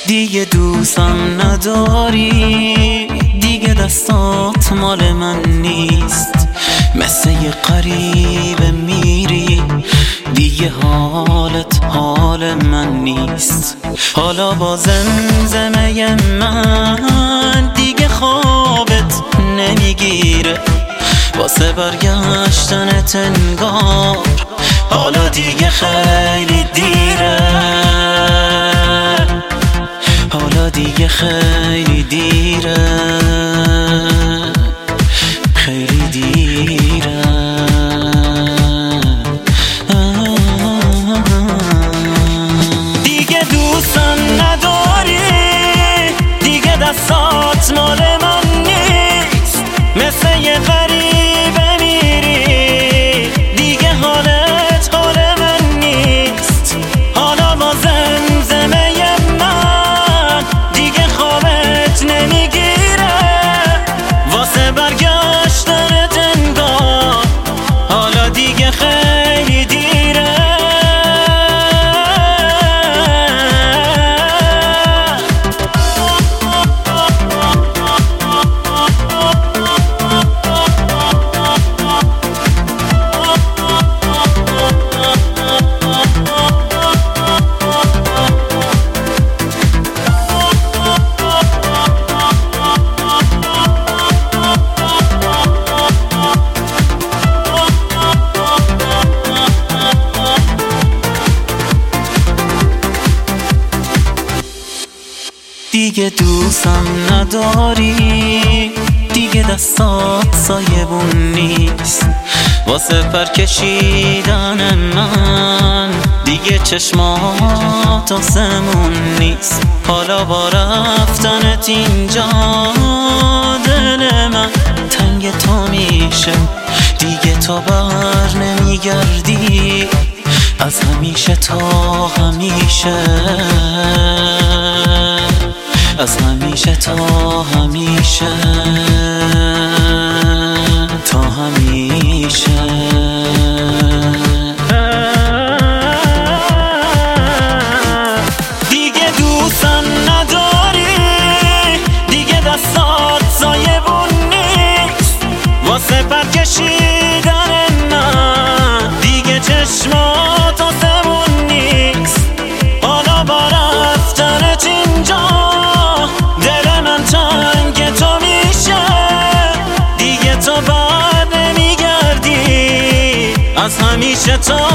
دیگه دوستم نداری، دیگه دستات مال من نیست. مثل یه غریبه میری، دیگه حالت حال من نیست. حالا با زمزمه من دیگه خوابت نمیگیره، واسه برگشتنت انگار حالا دیگه خیلی دیره. حالا دیگه خیلی دیره، خیلی دیره. دیگه دوستم نداری، دیگه دستات مال من نیست. مثل یه غریبه میری، دیگه حالت حال من نیست. حالا با زمزمه من دیگه خوابت نمیگیره، واسه برگشتنت انگار حالا دیگه خیلی دیره. دیگه دوستم نداری، دیگه دستات سایبون نیست. واسه پر کشیدن من دیگه چشمات آسمون نیست. حالا با رفتنت اینجا دل من تنگ تو میشه، دیگه تو بر نمیگردی از همیشه تا همیشه، از همیشه تا همیشه، تا همیشه. دیگه دوستم نداری، دیگه دستات سایبون نیست. واسه پر کشیدن من دیگه چشمات آسمون نیست. حالا با رفتنت اینجا دل من تنگ تو میشه، دیگه تو بر نمیگردی از همیشه تا